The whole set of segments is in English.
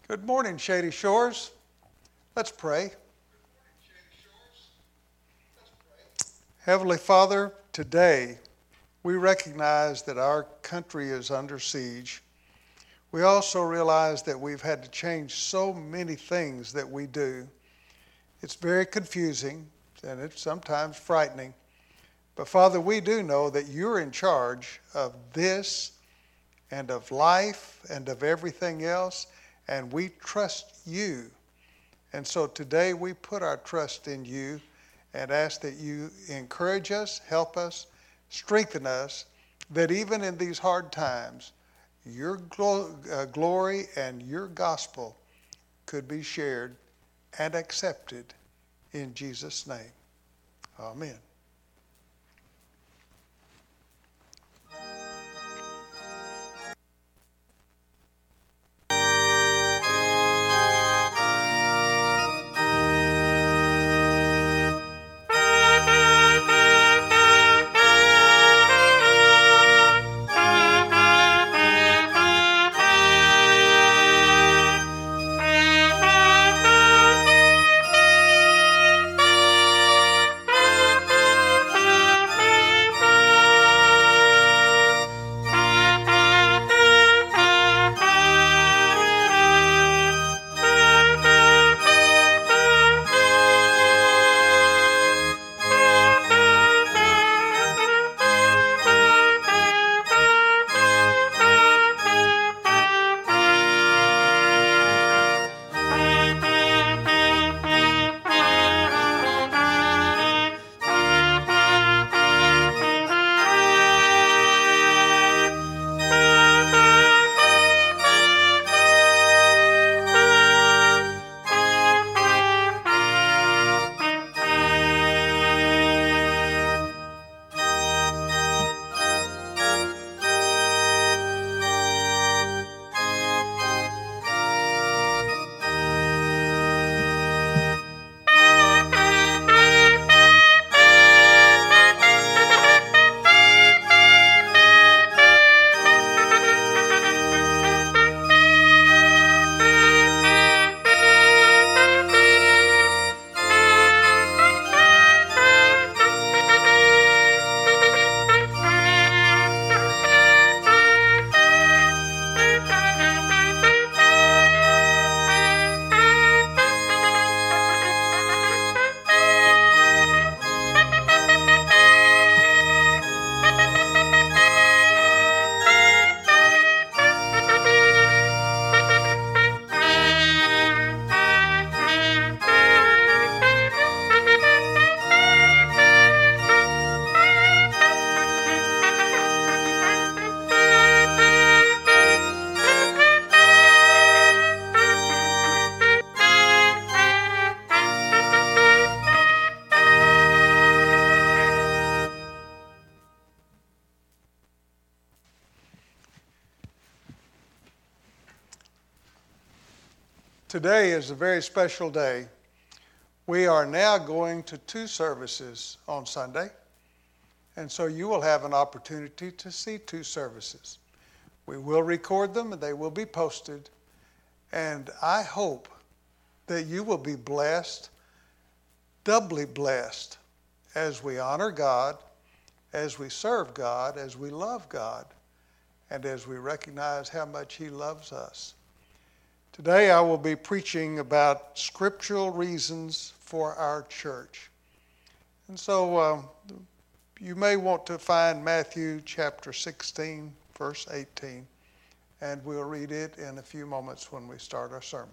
Good morning, Shady Shores. Let's pray. Heavenly Father, today we recognize that our country is under siege. We also realize that we've had to change so many things that we do. It's very confusing and it's sometimes frightening. But Father, we do know that you're in charge of this and of life and of everything else, and we trust you. And so today we put our trust in you and ask that you encourage us, help us, strengthen us, that even in these hard times, your glory and your gospel could be shared and accepted in Jesus' name. Amen. Today is a very special day. We are now going to 2 services on Sunday, and so you will have an opportunity to see 2 services. We will record them and they will be posted, and I hope that you will be blessed, doubly blessed, as we honor God, as we serve God, as we love God, and as we recognize how much He loves us. Today I will be preaching about scriptural reasons for our church. And so you may want to find Matthew chapter 16, verse 18, and we'll read it in a few moments when we start our sermon.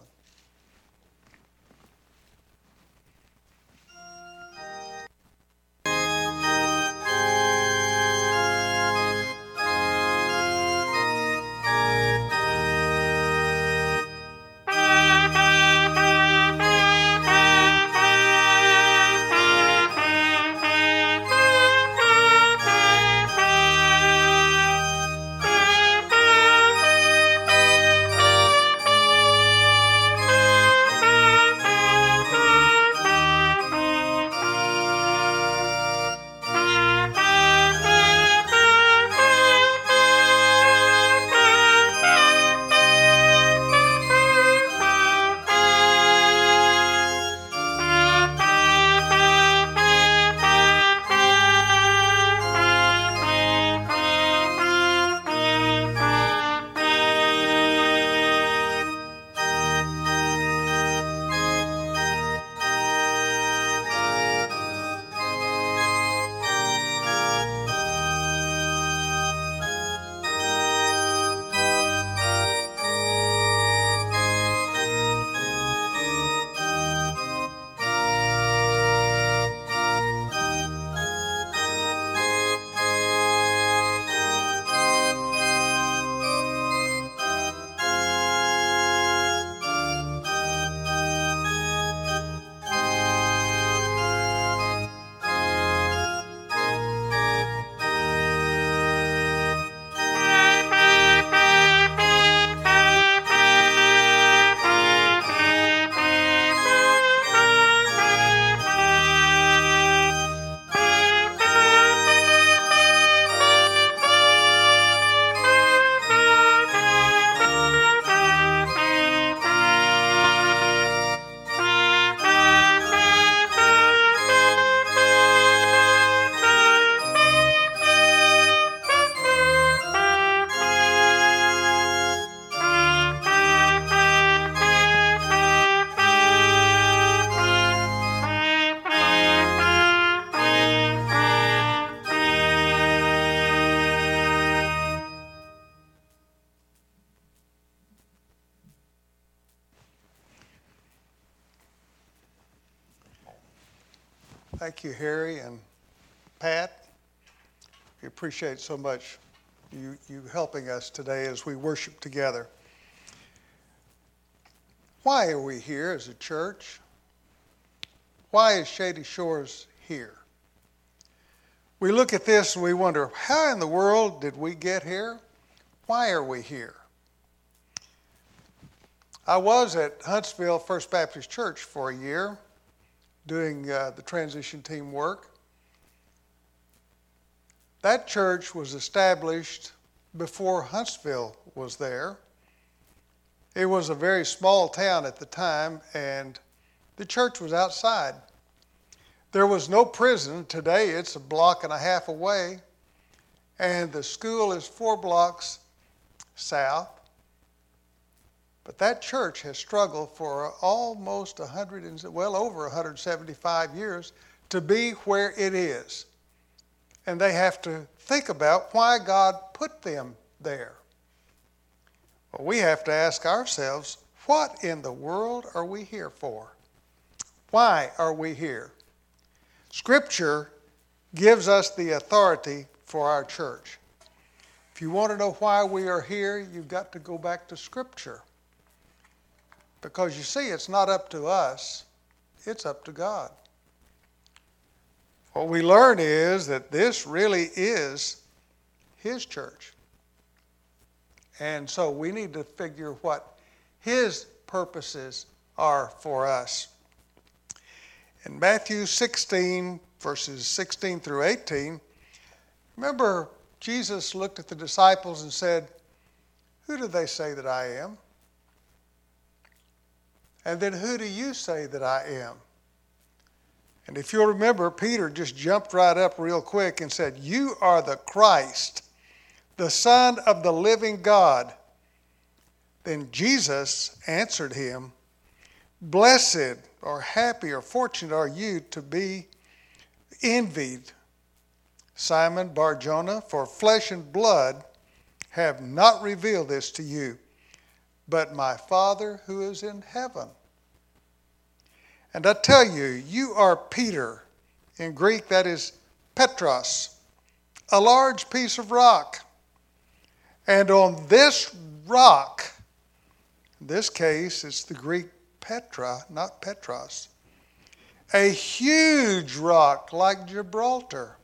Thank you, Harry and Pat. We appreciate so much you helping us today as we worship together. Why are we here as a church? Why is Shady Shores here? We look at this and we wonder, how in the world did we get here? Why are we here? I was at Huntsville First Baptist Church for a year doing the transition team work. That church was established before Huntsville was there. It was a very small town at the time, and the church was outside. There was no prison. Today it's a block and a half away, and the school is 4 blocks south. But that church has struggled for almost over 175 years to be where it is. And they have to think about why God put them there. Well, we have to ask ourselves, what in the world are we here for? Why are we here? Scripture gives us the authority for our church. If you want to know why we are here, you've got to go back to Scripture. Because you see, it's not up to us, it's up to God. What we learn is that this really is His church. And so we need to figure what His purposes are for us. In Matthew 16, verses 16 through 18, remember Jesus looked at the disciples and said, "Who do they say that I am? And then who do you say that I am?" And if you'll remember, Peter just jumped right up real quick and said, "You are the Christ, the Son of the living God." Then Jesus answered him, "Blessed or happy or fortunate are you to be envied, Simon Bar-Jonah, for flesh and blood have not revealed this to you, but my Father who is in heaven. And I tell you, you are Peter." In Greek, that is Petros, a large piece of rock. "And on this rock," in this case, it's the Greek Petra, not Petros, "a huge rock like Gibraltar."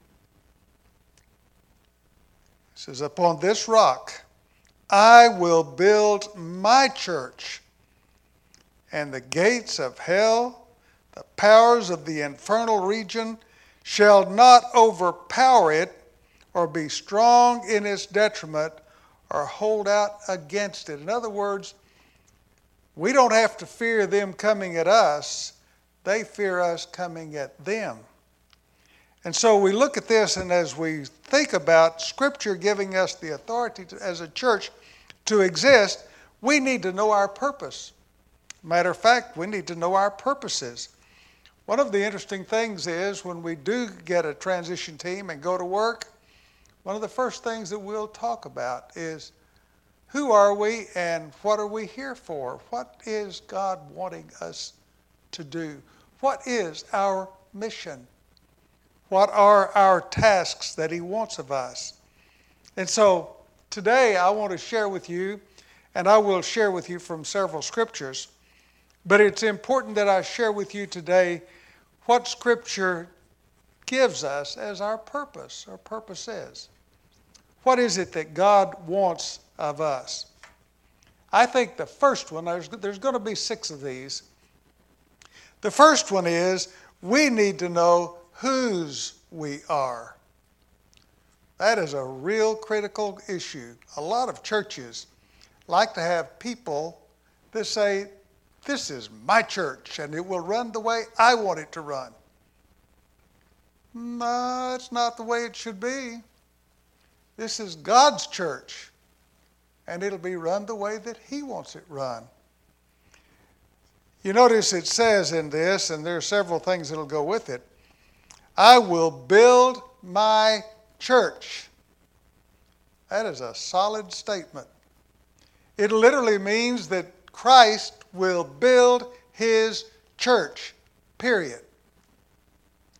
It says, "Upon this rock I will build my church, and the gates of hell, the powers of the infernal region, shall not overpower it or be strong in its detriment or hold out against it." In other words, we don't have to fear them coming at us. They fear us coming at them. And so we look at this, and as we think about Scripture giving us the authority as a church to exist, we need to know our purpose. Matter of fact, we need to know our purposes. One of the interesting things is when we do get a transition team and go to work, one of the first things that we'll talk about is, who are we and what are we here for? What is God wanting us to do? What is our mission? What are our tasks that He wants of us? And so today I want to share with you, and I will share with you from several scriptures, but it's important that I share with you today what Scripture gives us as our purpose. Our purpose is. What is it that God wants of us? I think the first one, there's going to be 6 of these. The first one is, we need to know whose we are. That is a real critical issue. A lot of churches like to have people that say, "This is my church and it will run the way I want it to run." No, it's not the way it should be. This is God's church, and it'll be run the way that He wants it run. You notice it says in this, and there are several things that'll go with it, "I will build my church." That is a solid statement. It literally means that Christ will build His church, period.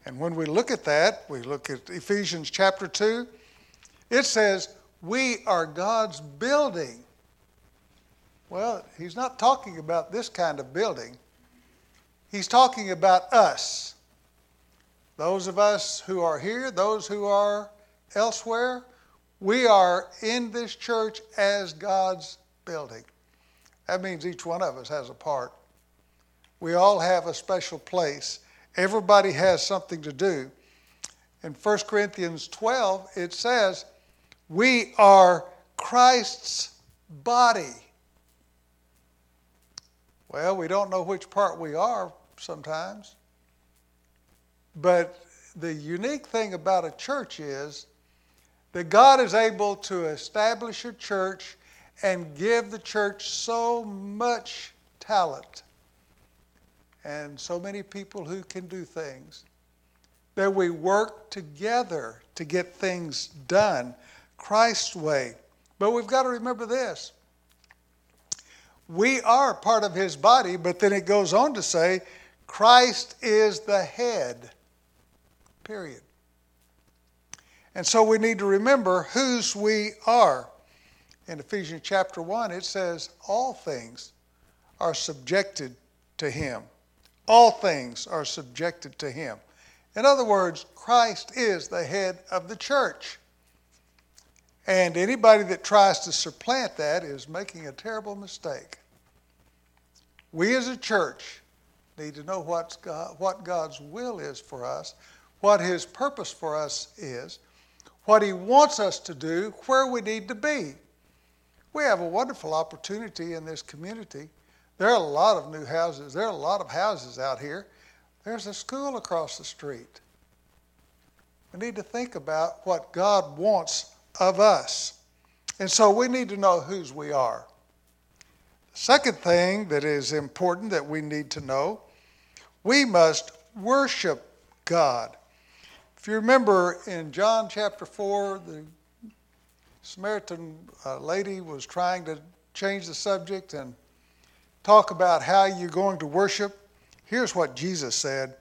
And when we look at that, we look at Ephesians chapter 2, it says, we are God's building. Well, he's not talking about this kind of building. He's talking about us. Those of us who are here, those who are elsewhere, we are in this church as God's building. That means each one of us has a part. We all have a special place. Everybody has something to do. In 1 Corinthians 12, it says, we are Christ's body. Well, we don't know which part we are sometimes. But the unique thing about a church is that God is able to establish a church and give the church so much talent and so many people who can do things that we work together to get things done Christ's way. But we've got to remember this. We are part of his body, but then it goes on to say, Christ is the head, period. And so we need to remember whose we are. In Ephesians chapter 1, it says, all things are subjected to him. All things are subjected to him. In other words, Christ is the head of the church. And anybody that tries to supplant that is making a terrible mistake. We as a church need to know what God's will is for us, what his purpose for us is, what he wants us to do, where we need to be. We have a wonderful opportunity in this community. There are a lot of new houses. There are a lot of houses out here. There's a school across the street. We need to think about what God wants of us. And so we need to know whose we are. The second thing that is important that we need to know, we must worship God. If you remember in John chapter 4, the Samaritan lady was trying to change the subject and talk about how you're going to worship. Here's what Jesus said.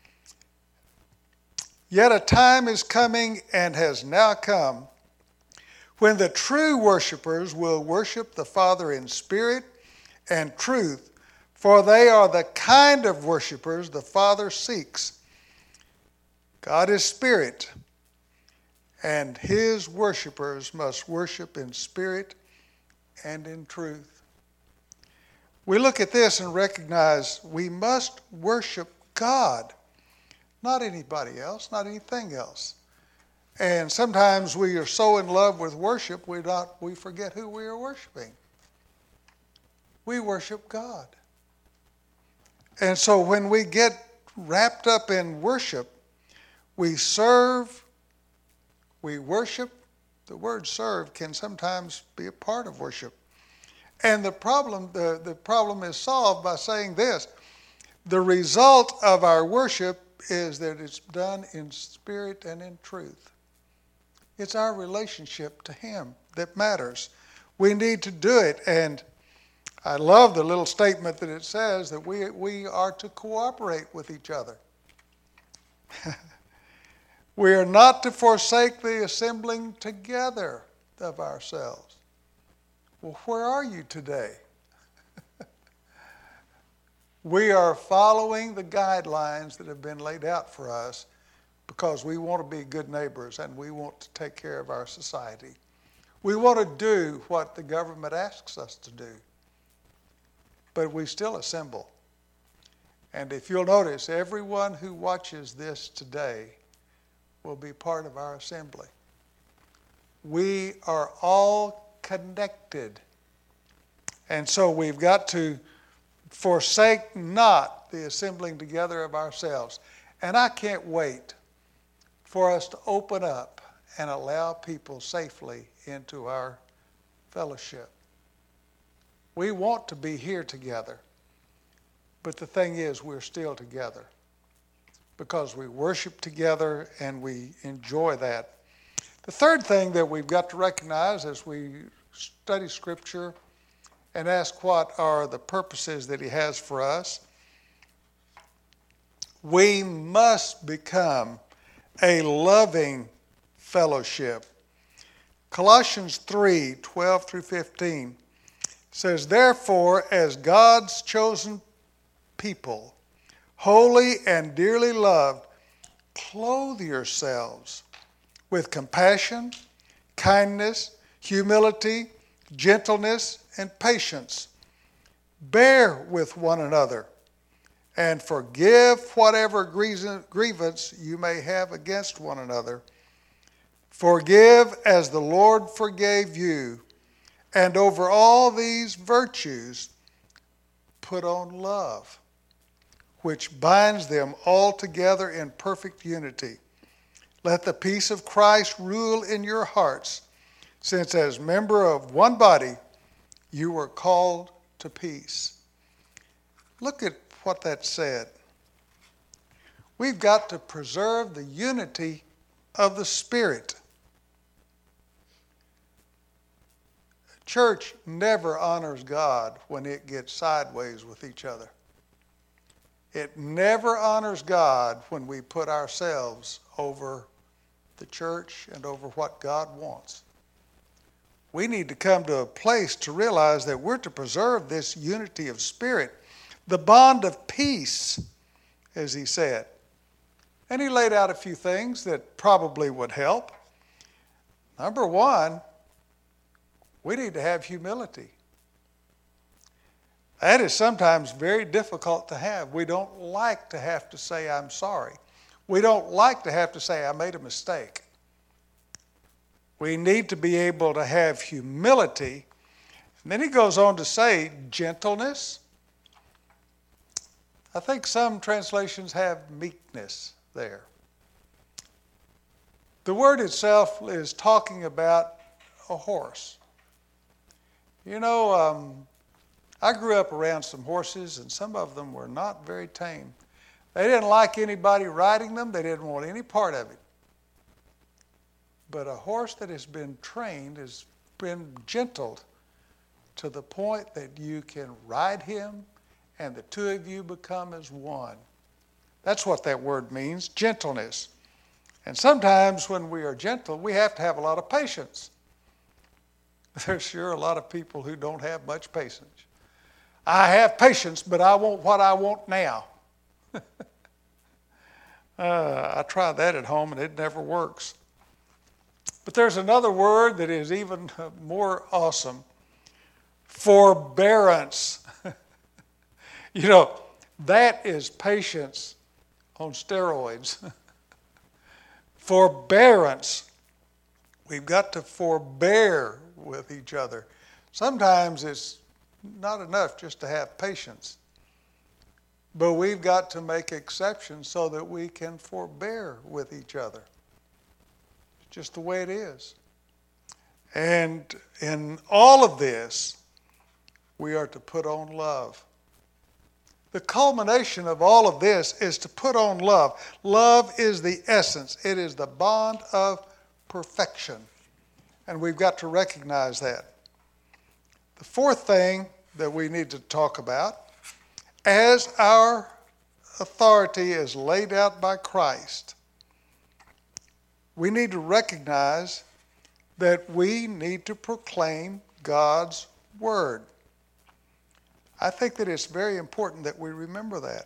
Yet a time is coming and has now come when the true worshipers will worship the Father in spirit and truth, for they are the kind of worshipers the Father seeks. God is spirit, and his worshipers must worship in spirit and in truth. We look at this and recognize we must worship God, not anybody else, not anything else. And sometimes we are so in love with worship, we forget who we are worshiping. We worship God. And so when we get wrapped up in worship, we serve, we worship. The word serve can sometimes be a part of worship. And the problem is solved by saying this. The result of our worship is that it's done in spirit and in truth. It's our relationship to him that matters. We need to do it. And I love the little statement that it says that we are to cooperate with each other. We are not to forsake the assembling together of ourselves. Well, where are you today? We are following the guidelines that have been laid out for us because we want to be good neighbors and we want to take care of our society. We want to do what the government asks us to do. But we still assemble. And if you'll notice, everyone who watches this today will be part of our assembly. We are all connected. And so we've got to forsake not the assembling together of ourselves. And I can't wait for us to open up and allow people safely into our fellowship. We want to be here together. But the thing is, we're still together because we worship together and we enjoy that. The third thing that we've got to recognize as we study Scripture and ask what are the purposes that he has for us, We must become a loving fellowship. Colossians 3:12 through 15 says, "Therefore, as God's chosen people, holy and dearly loved, clothe yourselves with compassion, kindness, humility, gentleness, and patience. Bear with one another, and forgive whatever grievance you may have against one another. Forgive as the Lord forgave you. And over all these virtues, put on love, which binds them all together in perfect unity. Let the peace of Christ rule in your hearts, since as member of one body, you were called to peace." Look at what that said. We've got to preserve the unity of the Spirit. Church never honors God when it gets sideways with each other. It never honors God when we put ourselves over the church and over what God wants. We need to come to a place to realize that we're to preserve this unity of spirit, the bond of peace, as he said. And he laid out a few things that probably would help. Number one, we need to have humility. That is sometimes very difficult to have. We don't like to have to say, "I'm sorry." We don't like to have to say, "I made a mistake." We need to be able to have humility. And then he goes on to say gentleness. I think some translations have meekness there. The word itself is talking about a horse. You know, I grew up around some horses, and some of them were not very tame. They didn't like anybody riding them. They didn't want any part of it. But a horse that has been trained has been gentled to the point that you can ride him and the two of you become as one. That's what that word means, gentleness. And sometimes when we are gentle, we have to have a lot of patience. There's sure a lot of people who don't have much patience. I have patience, but I want what I want now. I tried that at home and it never works. But there's another word that is even more awesome. Forbearance. You know, that is patience on steroids. Forbearance. We've got to forbear with each other. Sometimes it's not enough just to have patience. But we've got to make exceptions so that we can forbear with each other. It's just the way it is. And in all of this, we are to put on love. The culmination of all of this is to put on love. Love is the essence. It is the bond of perfection. And we've got to recognize that. The fourth thing that we need to talk about, as our authority is laid out by Christ, we need to recognize that we need to proclaim God's word. I think that it's very important that we remember that.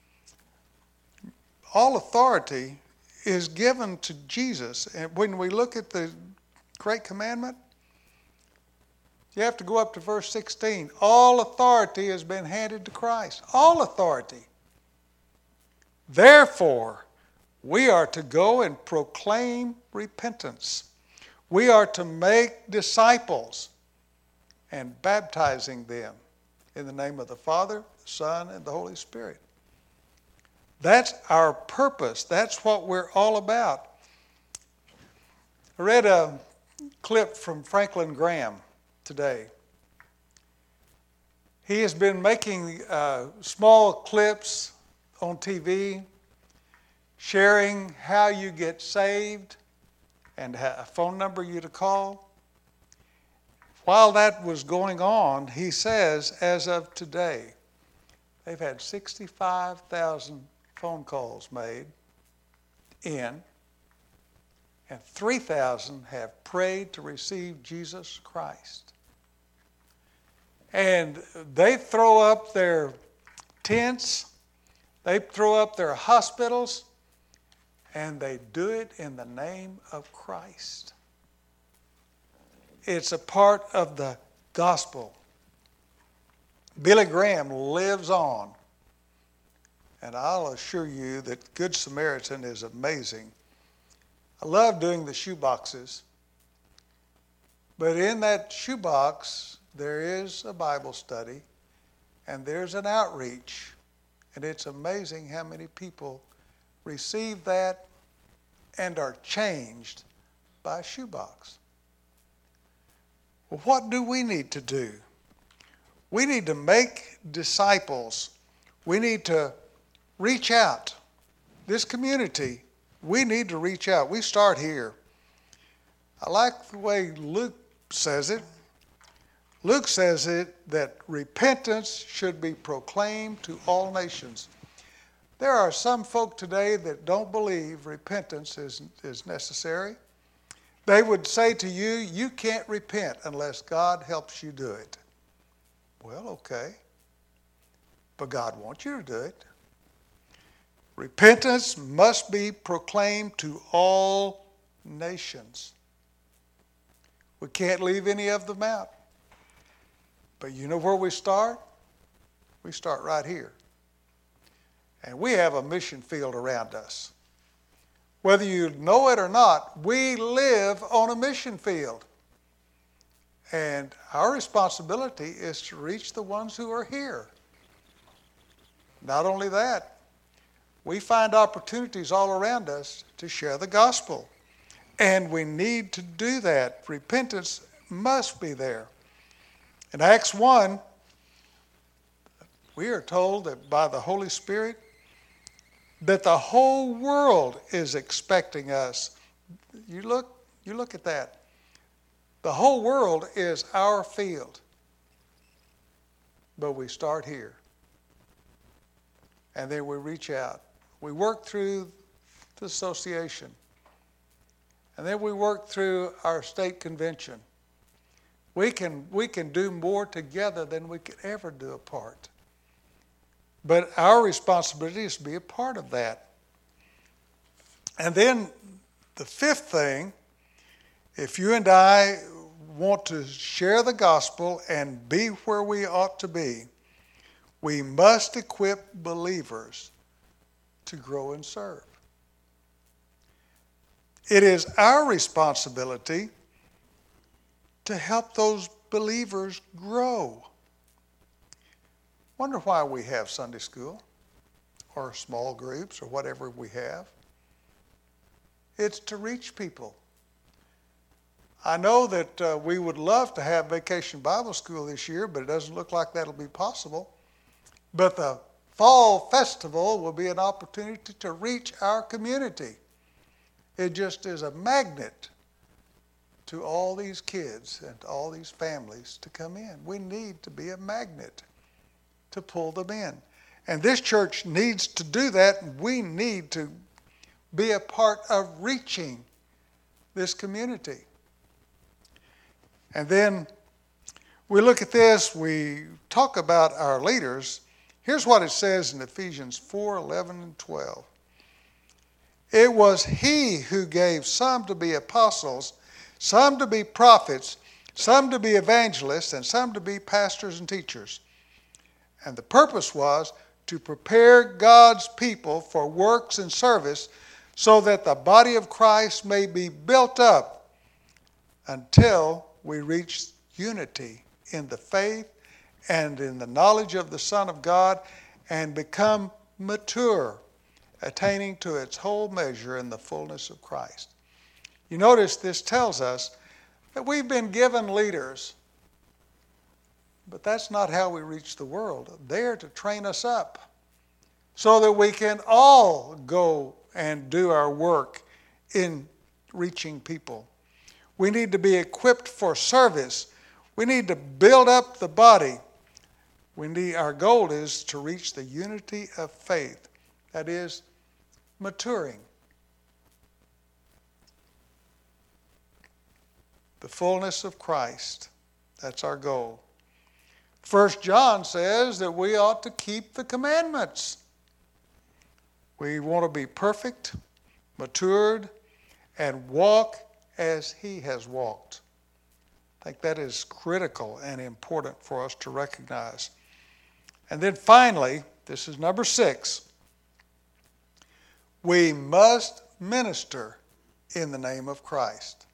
All authority is given to Jesus. And when we look at the Great Commandment, you have to go up to verse 16. All authority has been handed to Christ. All authority. Therefore, we are to go and proclaim repentance. We are to make disciples and baptizing them in the name of the Father, the Son, and the Holy Spirit. That's our purpose. That's what we're all about. I read a clip from Franklin Graham today. He has been making small clips on TV, sharing how you get saved and a phone number you to call. While that was going on, he says, as of today, they've had 65,000 phone calls made in, and 3,000 have prayed to receive Jesus Christ. And they throw up their tents, they throw up their hospitals, and they do it in the name of Christ. It's a part of the gospel. Billy Graham lives on. And I'll assure you that Good Samaritan is amazing. I love doing the shoe boxes. But in that shoebox, there is a Bible study and there's an outreach. And it's amazing how many people receive that and are changed by a shoebox. Well, what do we need to do? We need to make disciples. We need to reach out. This community, we need to reach out. We start here. I like the way Luke says it. Luke says it that repentance should be proclaimed to all nations. There are some folk today that don't believe repentance is necessary. They would say to you, you can't repent unless God helps you do it. Well, okay. But God wants you to do it. Repentance must be proclaimed to all nations. We can't leave any of them out. But you know where we start? We start right here. And we have a mission field around us. Whether you know it or not, we live on a mission field. And our responsibility is to reach the ones who are here. Not only that, we find opportunities all around us to share the gospel. And we need to do that. Repentance must be there. In Acts 1, we are told that by the Holy Spirit, that the whole world is expecting us. You look at that. The whole world is our field. But we start here. And then we reach out. We work through the association. And then we work through our state convention. We can do more together than we could ever do apart. But our responsibility is to be a part of that. And then the fifth thing, if you and I want to share the gospel and be where we ought to be, we must equip believers to grow and serve. It is our responsibility to help those believers grow. Wonder why we have Sunday school or small groups or whatever we have. It's to reach people. I know that we would love to have Vacation Bible School this year, but it doesn't look like that'll be possible. But the Fall Festival will be an opportunity to reach our community. It just is a magnet to all these kids and all these families to come in. We need to be a magnet to pull them in. And this church needs to do that. We need to be a part of reaching this community. And then we look at this, we talk about our leaders. Here's what it says in Ephesians 4:11 and 12. It was he who gave some to be apostles, some to be prophets, some to be evangelists, and some to be pastors and teachers. And the purpose was to prepare God's people for works and service so that the body of Christ may be built up until we reach unity in the faith and in the knowledge of the Son of God and become mature, attaining to its whole measure in the fullness of Christ. You notice this tells us that we've been given leaders, but that's not how we reach the world. They're to train us up so that we can all go and do our work in reaching people. We need to be equipped for service. We need to build up the body. Our goal is to reach the unity of faith That is, maturing. The fullness of Christ. That's our goal. 1 John says that we ought to keep the commandments. We want to be perfect, matured, and walk as He has walked. I think that is critical and important for us to recognize. And then finally, this is number 6. We must minister in the name of Christ.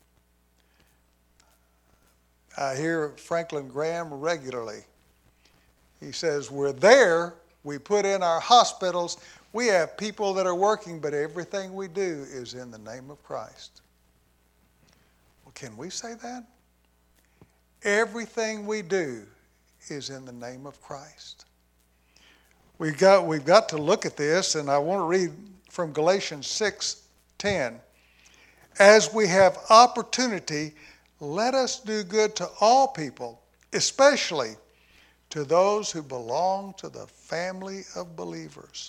I hear Franklin Graham regularly. He says, we're there, we put in our hospitals, we have people that are working, but everything we do is in the name of Christ. Well, can we say that? Everything we do is in the name of Christ. We've got to look at this, and I want to read from Galatians 6:10. As we have opportunity, let us do good to all people, especially to those who belong to the family of believers.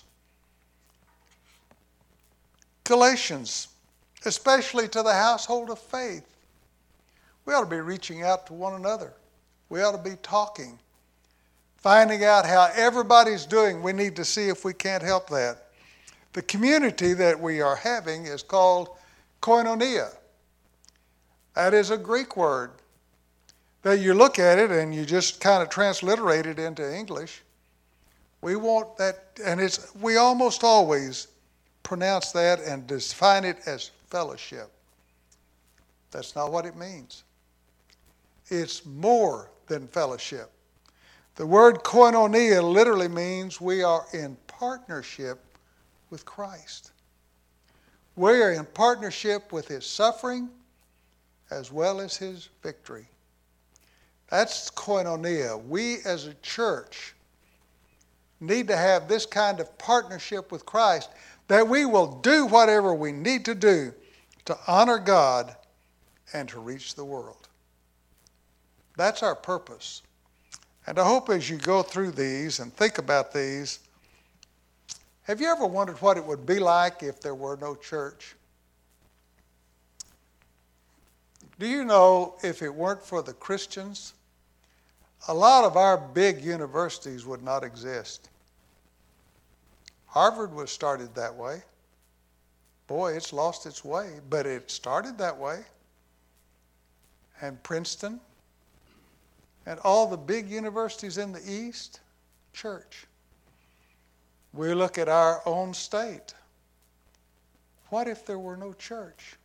Galatians, especially to the household of faith. We ought to be reaching out to one another. We ought to be talking, finding out how everybody's doing. We need to see if we can't help that. The community that we are having is called koinonia. That is a Greek word that you look at it and you just kind of transliterate it into English. We want that, and we almost always pronounce that and define it as fellowship. That's not what it means. It's more than fellowship. The word koinonia literally means we are in partnership with Christ. We are in partnership with His suffering as well as His victory. That's koinonia. We as a church need to have this kind of partnership with Christ, that we will do whatever we need to do to honor God and to reach the world. That's our purpose. And I hope as you go through these and think about these, have you ever wondered what it would be like if there were no church? Do you know if it weren't for the Christians, a lot of our big universities would not exist? Harvard was started that way. Boy, it's lost its way, but it started that way. And Princeton, and all the big universities in the East, church. We look at our own state. What if there were no church?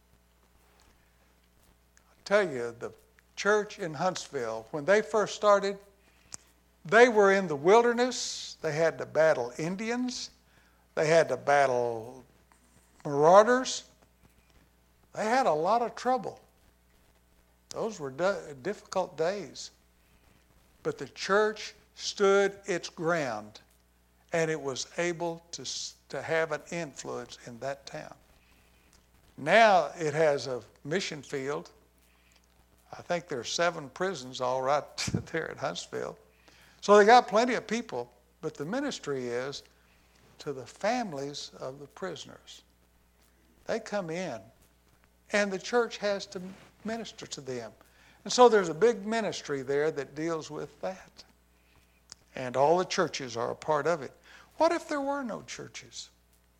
I'll tell you, the church in Huntsville, when they first started, they were in the wilderness. They had to battle Indians. They had to battle marauders. They had a lot of trouble. Those were difficult days. But the church stood its ground, and it was able to have an influence in that town. Now it has a mission field. I think there are 7 prisons all right there at Huntsville. So they got plenty of people, but the ministry is to the families of the prisoners. They come in, and the church has to minister to them. And so there's a big ministry there that deals with that. And all the churches are a part of it. What if there were no churches?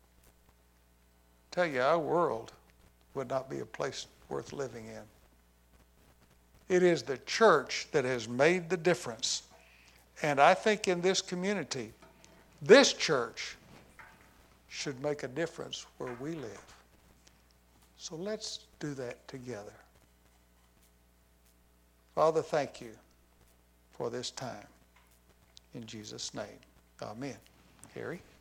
I tell you, our world would not be a place worth living in. It is the church that has made the difference. And I think in this community, this church should make a difference where we live. So let's do that together. Father, thank you for this time. In Jesus' name, amen. Harry?